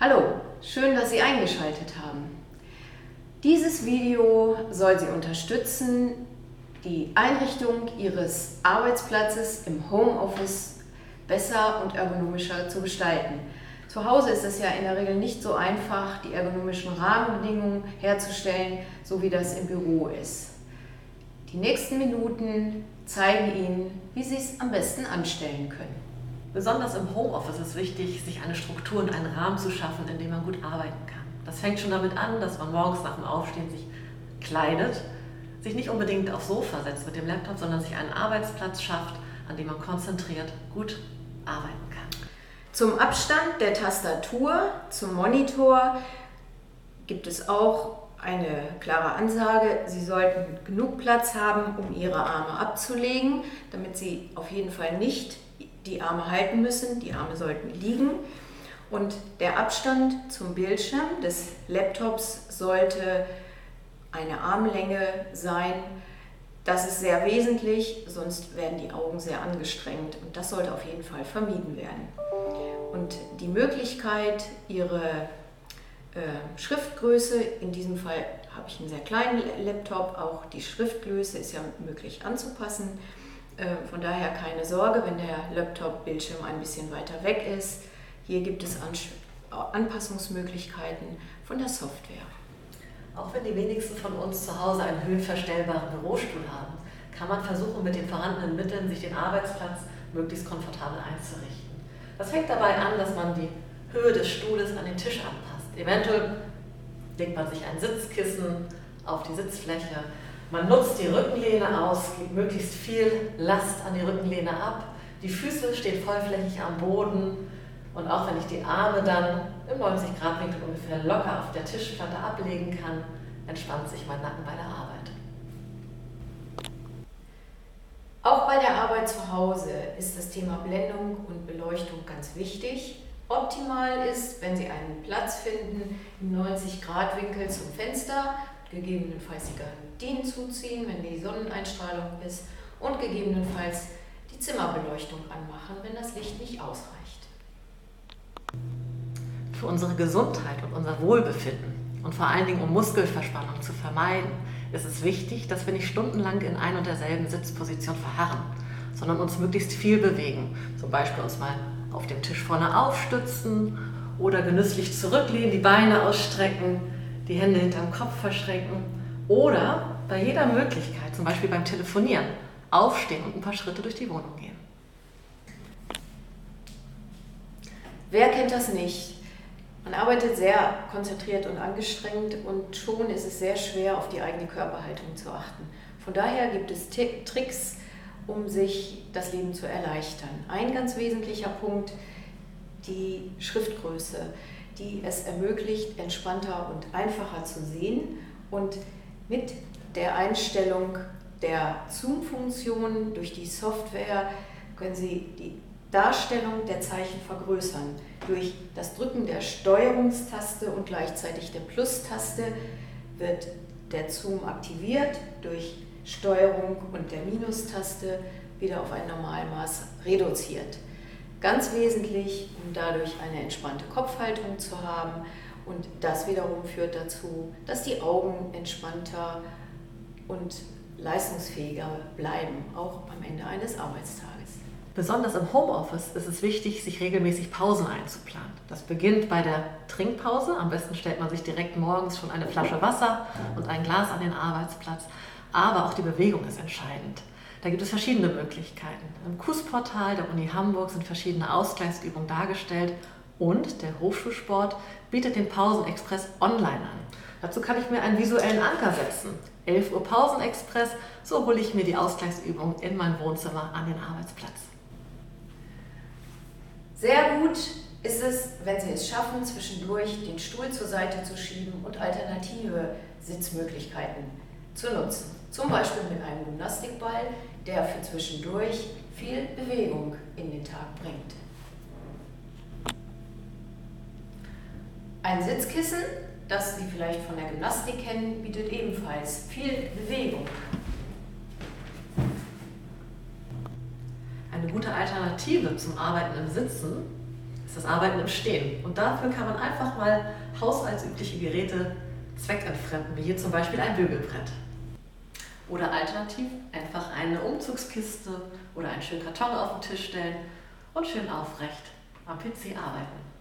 Hallo, schön, dass Sie eingeschaltet haben. Dieses Video soll Sie unterstützen, die Einrichtung Ihres Arbeitsplatzes im Homeoffice besser und ergonomischer zu gestalten. Zu Hause ist es ja in der Regel nicht so einfach, die ergonomischen Rahmenbedingungen herzustellen, so wie das im Büro ist. Die nächsten Minuten zeigen Ihnen, wie Sie es am besten anstellen können. Besonders im Homeoffice ist es wichtig, sich eine Struktur und einen Rahmen zu schaffen, in dem man gut arbeiten kann. Das fängt schon damit an, dass man morgens nach dem Aufstehen sich kleidet, sich nicht unbedingt aufs Sofa setzt mit dem Laptop, sondern sich einen Arbeitsplatz schafft, an dem man konzentriert gut arbeiten kann. Zum Abstand der Tastatur zum Monitor gibt es auch eine klare Ansage. Sie sollten genug Platz haben, um Ihre Arme abzulegen, damit Sie auf jeden Fall nicht die Arme halten müssen. Die Arme sollten liegen. Und der Abstand zum Bildschirm des Laptops sollte eine Armlänge sein. Das ist sehr wesentlich, sonst werden die Augen sehr angestrengt und das sollte auf jeden Fall vermieden werden. Und die Möglichkeit, Ihre Schriftgröße, in diesem Fall habe ich einen sehr kleinen Laptop, auch die Schriftgröße ist ja möglich anzupassen. Von daher keine Sorge, wenn der Laptop-Bildschirm ein bisschen weiter weg ist. Hier gibt es Anpassungsmöglichkeiten von der Software. Auch wenn die wenigsten von uns zu Hause einen höhenverstellbaren Bürostuhl haben, kann man versuchen, mit den vorhandenen Mitteln sich den Arbeitsplatz möglichst komfortabel einzurichten. Das fängt dabei an, dass man die Höhe des Stuhles an den Tisch anpasst. Eventuell legt man sich ein Sitzkissen auf die Sitzfläche. Man nutzt die Rückenlehne aus, gibt möglichst viel Last an die Rückenlehne ab. Die Füße stehen vollflächig am Boden und auch wenn ich die Arme dann im 90-Grad-Winkel ungefähr locker auf der Tischplatte ablegen kann, entspannt sich mein Nacken bei der Arbeit. Auch bei der Arbeit zu Hause ist das Thema Blendung und Beleuchtung ganz wichtig. Optimal ist, wenn Sie einen Platz finden im 90-Grad-Winkel zum Fenster, gegebenenfalls die Gardinen zuziehen, wenn die Sonneneinstrahlung ist und gegebenenfalls die Zimmerbeleuchtung anmachen, wenn das Licht nicht ausreicht. Für unsere Gesundheit und unser Wohlbefinden und vor allen Dingen um Muskelverspannung zu vermeiden, ist es wichtig, dass wir nicht stundenlang in ein und derselben Sitzposition verharren, sondern uns möglichst viel bewegen. Zum Beispiel uns mal auf dem Tisch vorne aufstützen oder genüsslich zurücklehnen, die Beine ausstrecken, die Hände hinterm Kopf verschränken oder bei jeder Möglichkeit, zum Beispiel beim Telefonieren, aufstehen und ein paar Schritte durch die Wohnung gehen. Wer kennt das nicht? Man arbeitet sehr konzentriert und angestrengt und schon ist es sehr schwer, auf die eigene Körperhaltung zu achten. Von daher gibt es Tricks, um sich das Leben zu erleichtern. Ein ganz wesentlicher Punkt, die Schriftgröße, die es ermöglicht, entspannter und einfacher zu sehen. Und mit der Einstellung der Zoom-Funktion durch die Software können Sie die Darstellung der Zeichen vergrößern. Durch das Drücken der Steuerungstaste und gleichzeitig der Plus-Taste wird der Zoom aktiviert, durch Steuerung und der Minustaste wieder auf ein Normalmaß reduziert. Ganz wesentlich, um dadurch eine entspannte Kopfhaltung zu haben und das wiederum führt dazu, dass die Augen entspannter und leistungsfähiger bleiben, auch am Ende eines Arbeitstages. Besonders im Homeoffice ist es wichtig, sich regelmäßig Pausen einzuplanen. Das beginnt bei der Trinkpause. Am besten stellt man sich direkt morgens schon eine Flasche Wasser und ein Glas an den Arbeitsplatz. Aber auch die Bewegung ist entscheidend. Da gibt es verschiedene Möglichkeiten. Im KUS-Portal der Uni Hamburg sind verschiedene Ausgleichsübungen dargestellt und der Hochschulsport bietet den Pausenexpress online an. Dazu kann ich mir einen visuellen Anker setzen. 11 Uhr Pausenexpress, so hole ich mir die Ausgleichsübung in mein Wohnzimmer an den Arbeitsplatz. Sehr gut ist es, wenn Sie es schaffen, zwischendurch den Stuhl zur Seite zu schieben und alternative Sitzmöglichkeiten zu nutzen. Zum Beispiel mit einem Gymnastikball, der für zwischendurch viel Bewegung in den Tag bringt. Ein Sitzkissen, das Sie vielleicht von der Gymnastik kennen, bietet ebenfalls viel Bewegung. Eine gute Alternative zum Arbeiten im Sitzen ist das Arbeiten im Stehen. Und dafür kann man einfach mal haushaltsübliche Geräte zweckentfremden, wie hier zum Beispiel ein Bügelbrett. Oder alternativ einfach eine Umzugskiste oder einen schönen Karton auf den Tisch stellen und schön aufrecht am PC arbeiten.